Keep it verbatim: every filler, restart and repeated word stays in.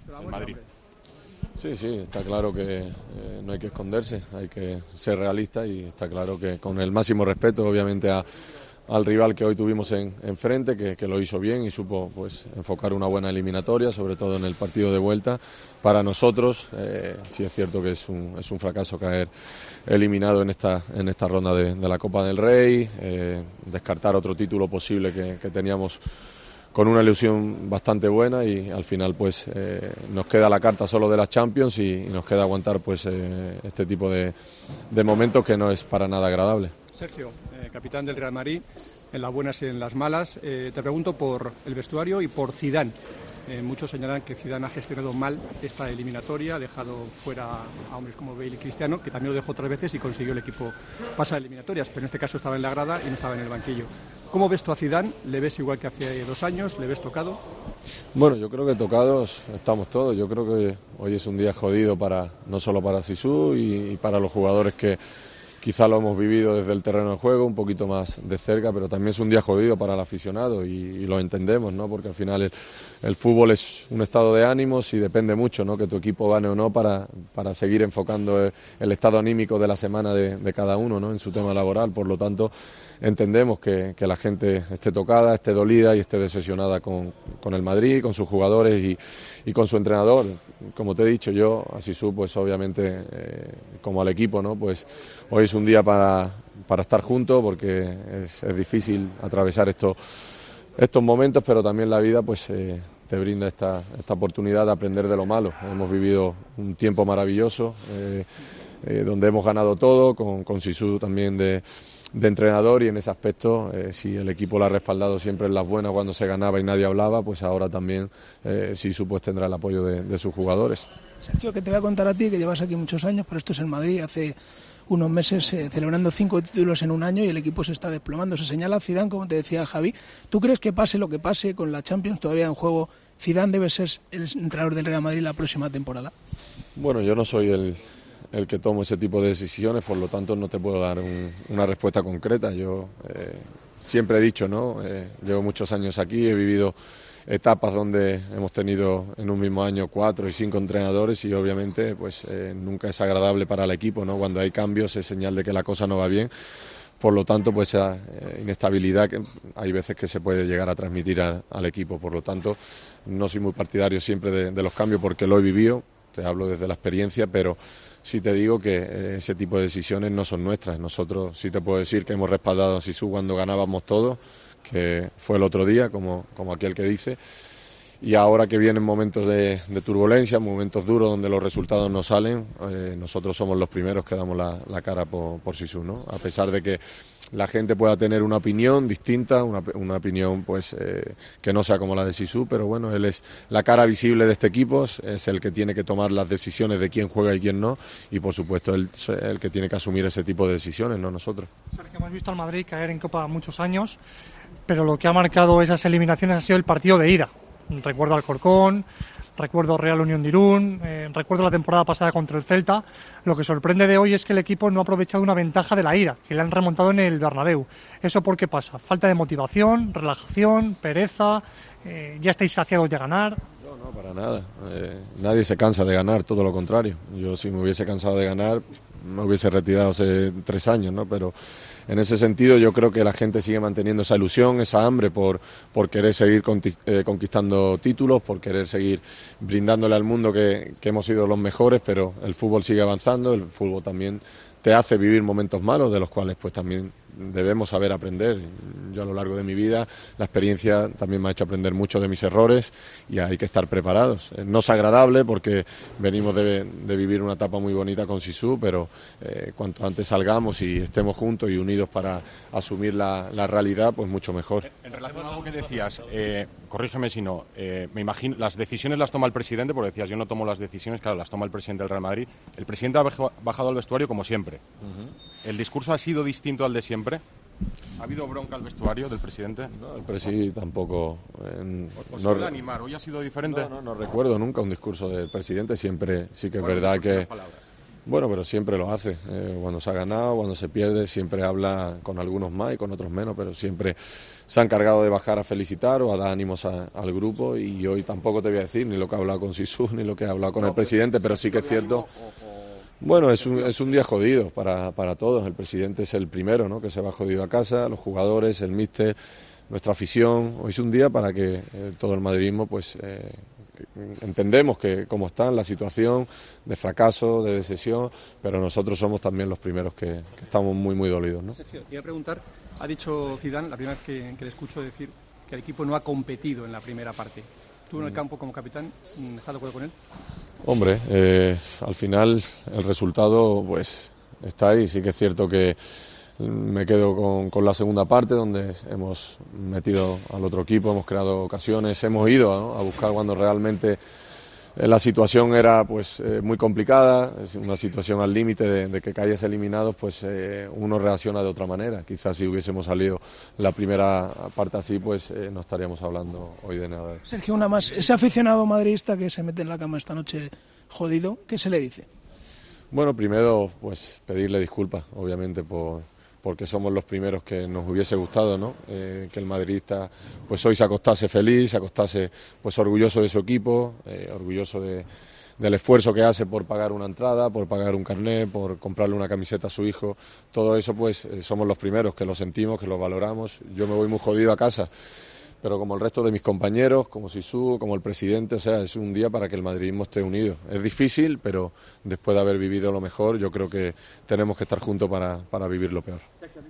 el Madrid. Sí, sí, está claro que eh, no hay que esconderse, hay que ser realista y está claro que con el máximo respeto, obviamente, a, al rival que hoy tuvimos en, enfrente, que, que lo hizo bien y supo pues enfocar una buena eliminatoria, sobre todo en el partido de vuelta. Para nosotros, eh, sí es cierto que es un, es un fracaso caer eliminado en esta, en esta ronda de, de la Copa del Rey, eh, descartar otro título posible que, que teníamos con una ilusión bastante buena y al final pues eh, nos queda la carta solo de las Champions y, y nos queda aguantar pues eh, este tipo de, de momentos que no es para nada agradable. Sergio, eh, capitán del Real Madrid, en las buenas y en las malas, eh, te pregunto por el vestuario y por Zidane. Eh, muchos señalan que Zidane ha gestionado mal esta eliminatoria, ha dejado fuera a hombres como Bale y Cristiano, que también lo dejó tres veces y consiguió el equipo pasar eliminatorias, pero en este caso estaba en la grada y no estaba en el banquillo. ¿Cómo ves tú a Zidane? ¿Le ves igual que hace dos años? ¿Le ves tocado? Bueno, yo creo que tocados estamos todos. Yo creo que hoy es un día jodido para no solo para Zizou y, y para los jugadores que quizá lo hemos vivido desde el terreno de juego, un poquito más de cerca, pero también es un día jodido para el aficionado y, y lo entendemos, ¿no? Porque al final el, el fútbol es un estado de ánimos y depende mucho, ¿no? Que tu equipo gane o no para, para seguir enfocando el, el estado anímico de la semana de, de cada uno, ¿no? En su tema laboral. Por lo tanto, entendemos que, que la gente esté tocada, esté dolida y esté decepcionada con, con el Madrid, con sus jugadores y, y con su entrenador. Como te he dicho yo, a Zizou, pues obviamente, eh, como al equipo, ¿no? Pues hoy es un día para, para estar juntos porque es, es difícil atravesar estos, estos momentos, pero también la vida pues eh, te brinda esta, esta oportunidad de aprender de lo malo. Hemos vivido un tiempo maravilloso, eh, eh, donde hemos ganado todo, con, con Zizou también de... de entrenador y en ese aspecto, eh, si el equipo lo ha respaldado siempre en las buenas cuando se ganaba y nadie hablaba, pues ahora también eh, Zizou pues tendrá el apoyo de, de sus jugadores. Sergio, que te voy a contar a ti, que llevas aquí muchos años, pero esto es en Madrid, hace unos meses eh, celebrando cinco títulos en un año y el equipo se está desplomando. Se señala a Zidane, como te decía Javi. ¿Tú crees que pase lo que pase con la Champions todavía en juego, Zidane debe ser el entrenador del Real Madrid la próxima temporada? Bueno, yo no soy el... el que tomo ese tipo de decisiones, por lo tanto no te puedo dar un, una respuesta concreta. Yo eh, siempre he dicho, ¿no? Eh, llevo muchos años aquí, he vivido etapas donde hemos tenido en un mismo año cuatro y cinco entrenadores y obviamente pues eh, nunca es agradable para el equipo, ¿no? Cuando hay cambios es señal de que la cosa no va bien. Por lo tanto, pues esa eh, inestabilidad que hay veces que se puede llegar a transmitir a, al equipo. Por lo tanto, no soy muy partidario siempre de, de los cambios porque lo he vivido, te hablo desde la experiencia, pero sí te digo que ese tipo de decisiones no son nuestras. Nosotros sí te puedo decir que hemos respaldado a Zizou cuando ganábamos todo, que fue el otro día, como, como aquel que dice, y ahora que vienen momentos de, de turbulencia, momentos duros donde los resultados no salen, eh, nosotros somos los primeros que damos la, la cara por, por Zizou, ¿no? A pesar de que la gente pueda tener una opinión distinta, una, una opinión pues eh, que no sea como la de Zizou, pero bueno, él es la cara visible de este equipo, es el que tiene que tomar las decisiones de quién juega y quién no, y por supuesto él es el que tiene que asumir ese tipo de decisiones, no nosotros. Sergio, hemos visto al Madrid caer en Copa muchos años, pero lo que ha marcado esas eliminaciones ha sido el partido de ida. Recuerdo Alcorcón, recuerdo Real Unión de Irún, eh, recuerdo la temporada pasada contra el Celta. Lo que sorprende de hoy es que el equipo no ha aprovechado una ventaja de la ida, que le han remontado en el Bernabéu. ¿Eso por qué pasa? ¿Falta de motivación, relajación, pereza? Eh, ¿Ya estáis saciados de ganar? No, no, para nada. Eh, nadie se cansa de ganar, todo lo contrario. Yo si me hubiese cansado de ganar, me hubiese retirado hace tres años, ¿no? Pero en ese sentido yo creo que la gente sigue manteniendo esa ilusión, esa hambre por, por querer seguir conquistando títulos, por querer seguir brindándole al mundo que, que hemos sido los mejores, pero el fútbol sigue avanzando, el fútbol también te hace vivir momentos malos, de los cuales pues también debemos saber aprender. Yo a lo largo de mi vida la experiencia también me ha hecho aprender mucho de mis errores y hay que estar preparados. No es agradable porque venimos de, de vivir una etapa muy bonita con Zizou, pero eh, cuanto antes salgamos y estemos juntos y unidos para asumir la, la realidad, pues mucho mejor. En relación a algo que decías, eh, corrígeme si no, eh, me imagino, las decisiones las toma el presidente, porque decías, yo no tomo las decisiones, claro, las toma el presidente del Real Madrid. El presidente ha bajado al vestuario como siempre. Uh-huh. ¿El discurso ha sido distinto al de siempre? ¿Ha habido bronca al vestuario del presidente? No, el presidente tampoco. Eh, ¿Os no, suele animar? ¿Hoy ha sido diferente? No, no, no recuerdo nunca un discurso del presidente. Siempre sí que es bueno, verdad que. Bueno, pero siempre lo hace. Eh, cuando se ha ganado, cuando se pierde, siempre habla con algunos más y con otros menos, pero siempre se ha encargado de bajar a felicitar o a dar ánimos a, al grupo. Y hoy tampoco te voy a decir ni lo que ha hablado con Sisu ni lo que ha hablado con no, el presidente, pero sí que es cierto. Bueno, es un, es un día jodido para, para todos. El presidente es el primero, ¿no?, que se va jodido a casa, los jugadores, el míster, nuestra afición. Hoy es un día para que eh, todo el madridismo, pues eh, entendemos que cómo está la situación de fracaso, de decepción, pero nosotros somos también los primeros que, que estamos muy, muy dolidos, ¿no? Sergio, te iba a preguntar, ha dicho Zidane, la primera vez que, que le escucho decir que el equipo no ha competido en la primera parte. ¿Tú en el campo como capitán estás de acuerdo con él? Hombre, eh, al final el resultado pues está ahí. Sí que es cierto que me quedo con, con la segunda parte, donde hemos metido al otro equipo, hemos creado ocasiones, hemos ido, ¿no?, a buscar cuando realmente la situación era pues eh, muy complicada, es una situación al límite de, de que cayes eliminados, pues eh, uno reacciona de otra manera. Quizás si hubiésemos salido la primera parte así, pues eh, no estaríamos hablando hoy de nada. Sergio, una más. Ese aficionado madridista que se mete en la cama esta noche jodido, ¿qué se le dice? Bueno, primero pues pedirle disculpas, obviamente, por porque somos los primeros que nos hubiese gustado, ¿no?, eh, que el madridista pues hoy se acostase feliz, se acostase pues orgulloso de su equipo, eh, orgulloso de, del esfuerzo que hace por pagar una entrada, por pagar un carnet, por comprarle una camiseta a su hijo. Todo eso pues eh, somos los primeros que lo sentimos, que lo valoramos. Yo me voy muy jodido a casa, pero como el resto de mis compañeros, como Sisu, como el presidente, o sea, es un día para que el madridismo esté unido. Es difícil, pero después de haber vivido lo mejor, yo creo que tenemos que estar juntos para, para vivir lo peor.